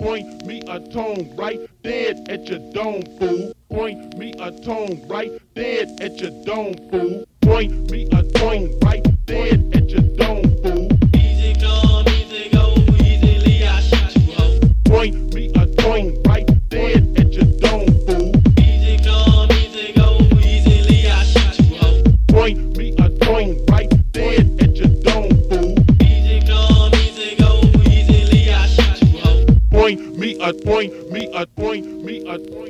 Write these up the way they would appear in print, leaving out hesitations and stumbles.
point me a tone right dead at your dome, fool. Point me a tone right dead at your dome, fool. Point me a tone right dead at your dome, fool. Easy come, easy go, easily I shot you up. Point me a tone right dead at your dome, fool. Easy come, easy go, easily I shot you up. Point me a tone right dead at your dome, fool. Easy come, easy go, easily I shot you up. Point me a point me a point me a point.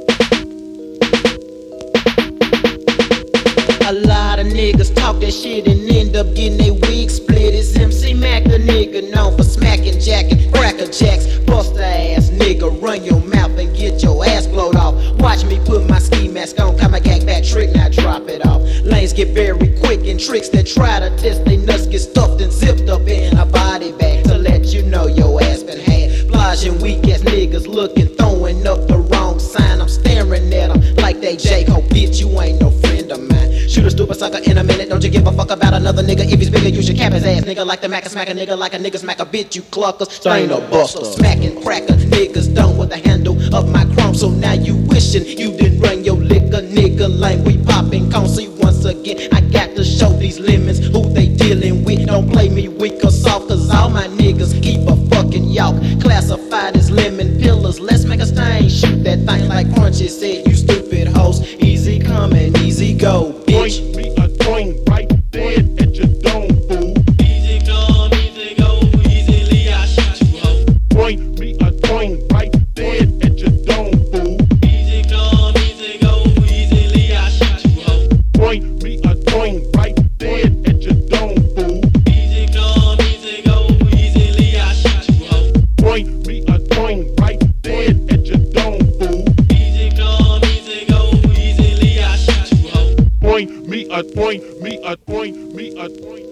A lot of niggas talk that shit and end up getting they wig split. It's MC Mac, the nigga known for smacking, jacking, cracker jacks. Bust the ass nigga, run your mouth and get your ass blowed off. Watch me put my ski mask on, come my gag back trick, now drop it off. Lanes get very quick and tricks that try to test they nuts get stuffed and zipped up in a body bag to let you know your ass been had. Flodging weak ass niggas looking, throwing up the wrong sign. I'm staring at them like they J-Ho, bitch, you ain't no friend of mine. Shoot a stupid sucker in a minute, don't you give a fuck about another nigga. If he's bigger, you should cap his ass. Nigga like the Mac and smack a nigga like a nigga smack a bitch, you cluckers. So ain't no buster. Smacking cracker, niggas done with the handle of my chrome. So now you wishing you didn't run your liquor, nigga lane. We popping cone, see once again, I got to show these lemons who they dealing with. Don't play me weak or soft, cause all my niggas keep a fucking yawk. Classified as lemon pillars, let's make a stain. Shoot that thing like Crunchy said, you stupid hoes. Easy come and easy go, bitch. Point me a tone right dead at your dome, fool. Easy come, easy go, easily I shot you up. Point me a tone right dead at your dome, fool. Easy come, easy go, easily I shot you up. Point me a tone right dead at your dome, fool. Easy come, easy go, easily I shot you up. Point me a tone right dead at your dome, fool. Easy come, easy go, easily I shot you up. Point me a point me a point me a point.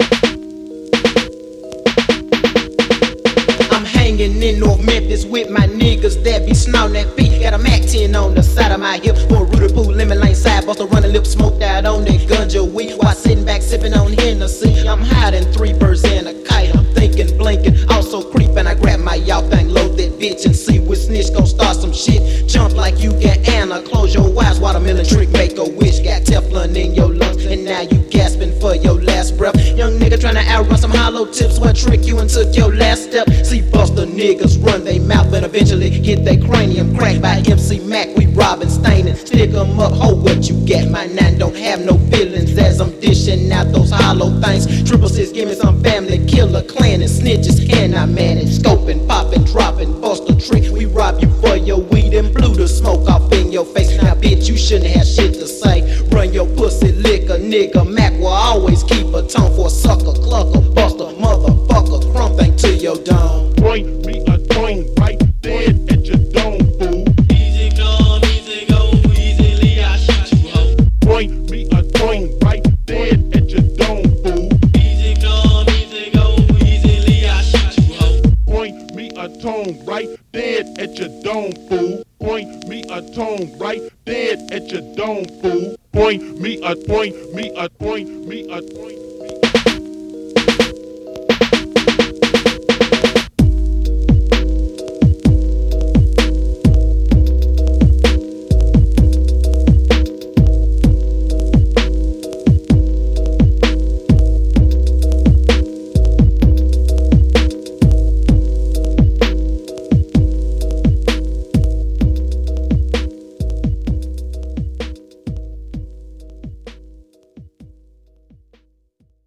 I'm hanging in North Memphis with my niggas that be snouting that beat. Got a Mac 10 on the side of my hip for a Rudy Poo, lemon lane side, buster running lip, smoked out on that ganja weed while sitting back sipping on Hennessy. I'm hiding 3 birds and a kite. I'm thinking, blinking, also creeping. I grab my y'all thing, load that bitch and see which snitch gon' start some shit. Jump like you got Anna, close your eyes, watermelon trick, make a wish. Got Teflon in your lungs and now you gasping for your last breath. Young nigga trying to outrun some hollow tips, what trick you and took your last step. See buster niggas run they mouth and eventually get their cranium cracked by MC Mac. We robbing, staining, stick 'em up, hold what you get. My 9 don't have no feelings as I'm dishing out those hollow things. 666 give me some family, killer, clan and snitches. Can I manage? Scoping, popping, dropping, bust a trick. We rob you for your weed and blew the smoke off in your face. Now bitch, you shouldn't have shit to say. Run your pussy liquor, nigga. Mac will always keep a tone for a sucker, clucker, buster, motherfucker. Crump thing to your dome. Point me a tone right dead at your dome, fool. Easy come, easy go, easily I shot you up. Point me a tone right dead at your dome, fool. Easy come, easy go, easily I shot you up. Point me a tone right dead at your dome, fool. Point me a tone right dead at your dome, fool. Point me a point me a point me a point.